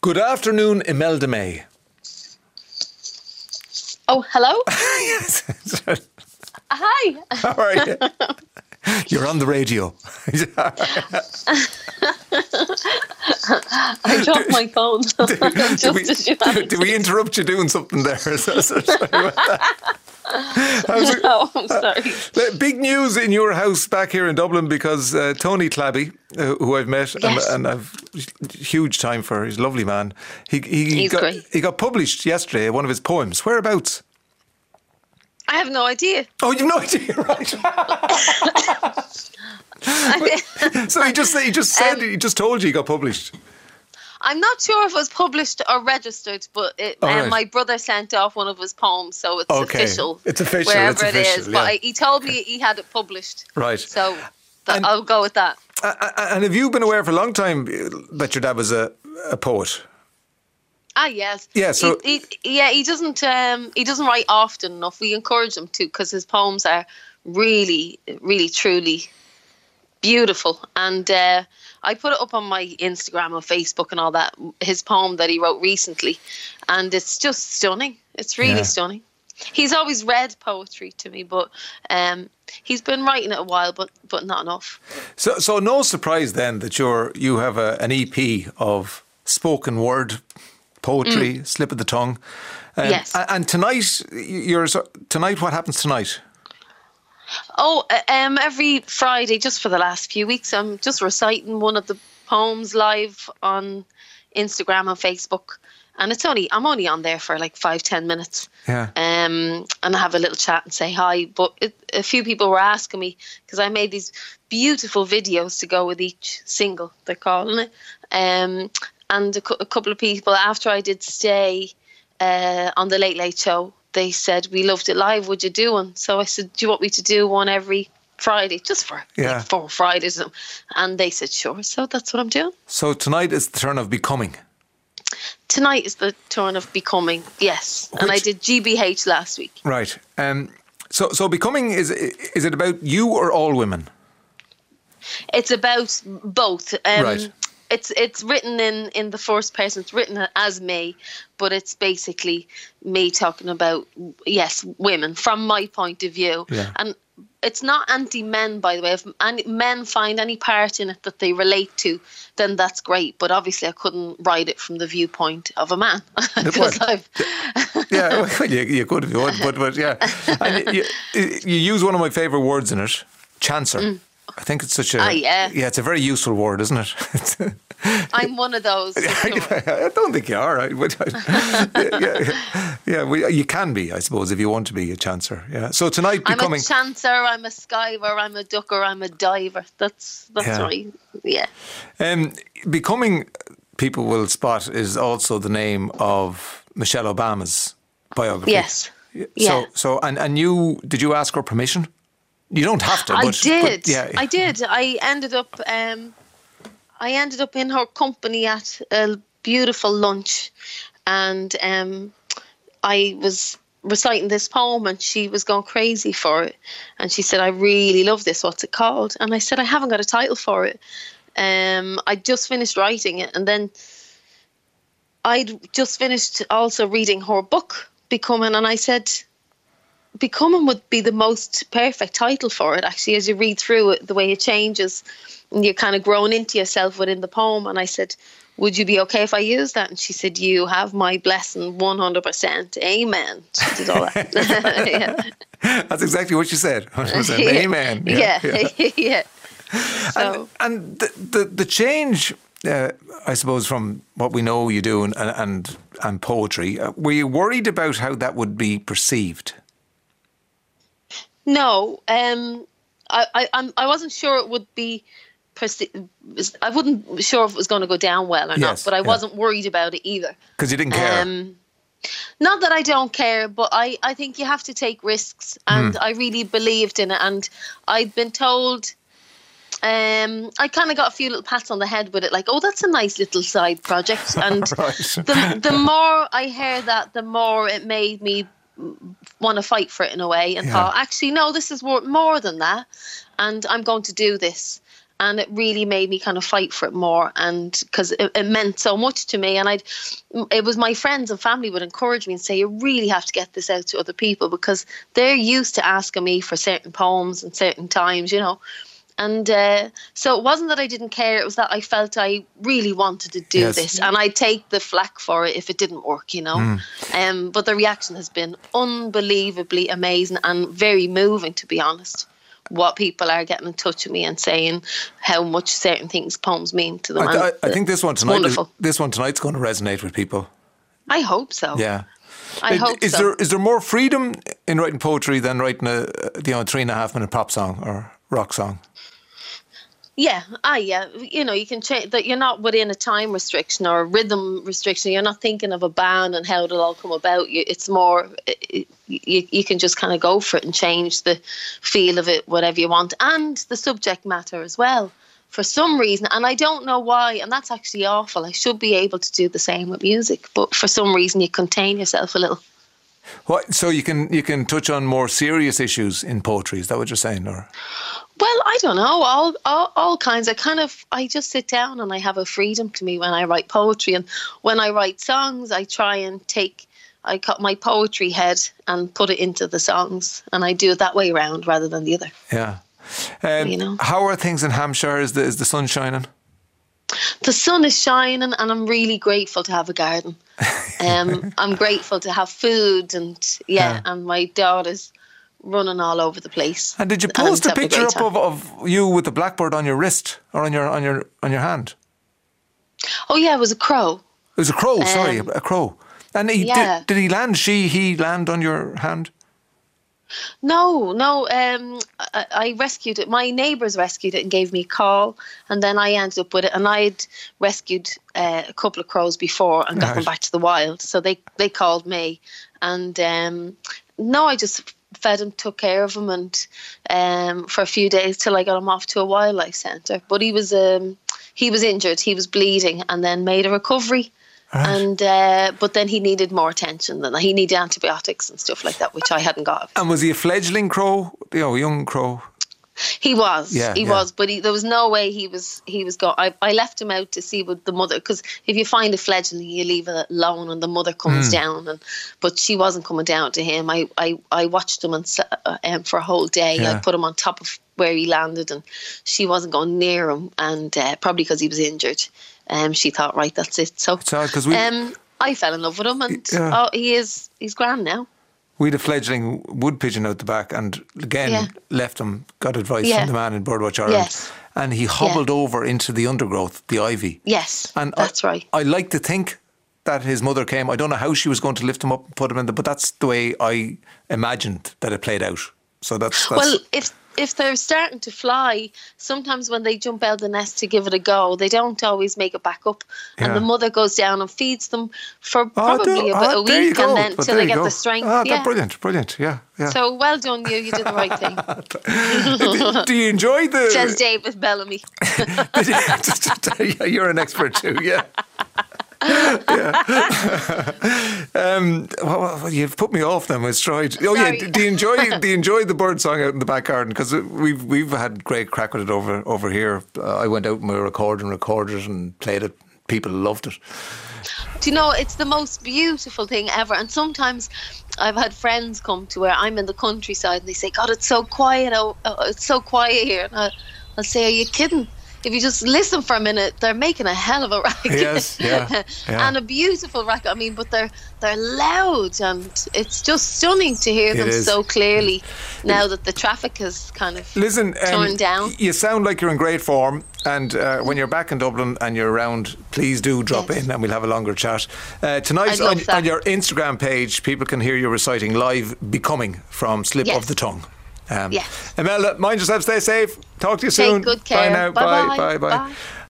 Good afternoon, Imelda May. Oh, hello? Yes. Hi. How are you? You're on the radio. I dropped my phone. Did we interrupt you doing something there? Sorry about that. No, I'm sorry. Big news in your house back here in Dublin because Tony Clabby, who I've met and I've huge time for, he's a lovely man. He's great. He got published yesterday, one of his poems. Whereabouts? I have no idea. Oh, you've no idea, right? So he just told you he got published. I'm not sure if it was published or registered, but right. My brother sent off one of his poems, so it's official. It's official. Wherever it is. Yeah. But he told me he had it published. Right. So I'll go with that. And have you been aware for a long time that your dad was a poet? Ah, yes. Yeah. So he doesn't write often enough. We encourage him to because his poems are really, really, truly beautiful. And I put it up on my Instagram and Facebook and all that. His poem that he wrote recently, and it's just stunning. It's really stunning. He's always read poetry to me, but he's been writing it a while, but not enough. So no surprise then that you have an EP of spoken word poetry, slip of the tongue. Yes. And tonight, what happens tonight? Oh, every Friday, just for the last few weeks, I'm just reciting one of the poems live on Instagram and Facebook. And I'm only on there for like 5-10 minutes. Yeah. And I have a little chat and say hi. But a few people were asking me, because I made these beautiful videos to go with each single, they're calling it. And a couple of people, after I did stay on the Late Late Show, they said, we loved it live, would you do one? So I said, do you want me to do one every Friday, just for like 4 Fridays? And they said, sure. So that's what I'm doing. So tonight is the turn of Becoming. Tonight is the turn of Becoming, yes. And I did GBH last week. Right. So Becoming, is it about you or all women? It's about both. Right. It's written in the first person. It's written as me, but it's basically me talking about, yes, women from my point of view. Yeah. And it's not anti-men, by the way. If men find any part in it that they relate to, then that's great. But obviously I couldn't write it from the viewpoint of a man. Yeah, well, you could if you would, but yeah. And you use one of my favourite words in it, chancer. I think it's such a... yeah, it's a very useful word, isn't it? I'm one of those. I don't think you are. Right? You can be, I suppose, if you want to be a chancer. Yeah. So tonight, Becoming... I'm a chancer, I'm a skiver, I'm a ducker, I'm a diver. That's right. Yeah. Becoming, people will spot, is also the name of Michelle Obama's biography. Yes. Yeah. So and you, did you ask her permission? You don't have to. I did. Yeah. I did. I ended up in her company at a beautiful lunch, and I was reciting this poem, and she was going crazy for it. And she said, "I really love this. What's it called?" And I said, "I haven't got a title for it. I just finished writing it, and then I'd just finished also reading her book, Becoming, and I said, Becoming would be the most perfect title for it, actually, as you read through it, the way it changes and you're kind of growing into yourself within the poem." And I said, "Would you be okay if I use that?" And she said, "You have my blessing 100%. Amen." She did all that. Yeah. That's exactly what she said. 100%. Amen. Yeah. So. And the change, I suppose, from what we know you do and poetry, were you worried about how that would be perceived? No, I wasn't sure it would be. I wasn't sure if it was going to go down well or not, but I wasn't worried about it either. Because you didn't care. Not that I don't care, but I think you have to take risks, and I really believed in it. And I'd been told, I kind of got a few little pats on the head with it, like, "Oh, that's a nice little side project." And the more I heard that, the more it made me want to fight for it in a way, and thought, actually, no, this is more than that, and I'm going to do this. and it really made me kind of fight for it more, and because it meant so much to me. And it was my friends and family would encourage me and say, you really have to get this out to other people, because they're used to asking me for certain poems and certain times, And so it wasn't that I didn't care, it was that I felt I really wanted to do this, and I'd take the flack for it if it didn't work, But the reaction has been unbelievably amazing and very moving, to be honest. What people are getting in touch with me and saying how much certain poems mean to them. I think this one tonight's going to resonate with people. I hope so. Yeah. I hope so. Is there more freedom in writing poetry than writing a 3.5 minute pop song or rock song? Yeah, you can change that. You're not within a time restriction or a rhythm restriction. You're not thinking of a band and how it'll all come about. It's more, you can just kind of go for it and change the feel of it, whatever you want, and the subject matter as well. For some reason, and I don't know why, and that's actually awful. I should be able to do the same with music, but for some reason you contain yourself a little. What? So you can touch on more serious issues in poetry? Is that what you're saying, or? Well, I don't know. All kinds. I just sit down and I have a freedom to me when I write poetry, and when I write songs, I try and I cut my poetry head and put it into the songs, and I do it that way around rather than the other. Yeah. How are things in Hampshire? Is the sun shining? The sun is shining, and I'm really grateful to have a garden. I'm grateful to have food, and and my daughter's running all over the place. And did you post a picture up of you with the blackbird on your wrist or on your hand? Oh yeah, it was a crow. It was a crow. Sorry, a crow. And did he land? He land on your hand? No. I rescued it. My neighbours rescued it and gave me a call, and then I ended up with it. And I'd rescued a couple of crows before and got them back to the wild. So they called me, and I just fed him, took care of him, and for a few days till I got him off to a wildlife centre. But he was injured. He was bleeding, and then made a recovery. Right. And but then he needed more attention than that. He needed antibiotics and stuff like that, which I hadn't got. And was he a fledgling crow? Young crow? He was. He was, but there was no way he was going. I left him out to see with the mother, because if you find a fledgling, you leave it alone, and the mother comes down. But she wasn't coming down to him. I watched him for a whole day. Yeah. I put him on top of where he landed, and she wasn't going near him, and probably because he was injured. She thought, right, that's it. So I fell in love with him, and he's grand now. We had a fledgling wood pigeon out the back, and again left him, got advice from the man in Birdwatch Ireland, and he hobbled over into the undergrowth, the ivy. Yes, and that's right. I like to think that his mother came. I don't know how she was going to lift him up and put him in but that's the way I imagined that it played out. So that's well, if they're starting to fly, sometimes when they jump out of the nest to give it a go, they don't always make it back up. And the mother goes down and feeds them for probably about a week, and then till they get the strength. Brilliant. Yeah. So well done, you did the right thing. Do you enjoy the... Says David Bellamy. You're an expert too, yeah. Well, you've put me off then. I was tried. Oh Sorry. Yeah. Do you enjoy the bird song out in the back garden? Because we've had great crack with it over here. I went out with my recorder and recorded it and played it. People loved it. Do you know, it's the most beautiful thing ever. And sometimes I've had friends come to where I'm in the countryside and they say, God, it's so quiet. It's so quiet here. And I'll say, are you kidding? If you just listen for a minute, they're making a hell of a racket. Yes, yeah. And a beautiful racket. I mean, but they're loud, and it's just stunning to hear them so clearly now that the traffic has kind of turned down. You sound like you're in great form, and when you're back in Dublin and you're around, please do drop in and we'll have a longer chat. Tonight on your Instagram page, people can hear you reciting live Becoming from Slip of the Tongue. Imelda, mind yourself, stay safe. Talk to you soon. Take good care. Bye now. Bye.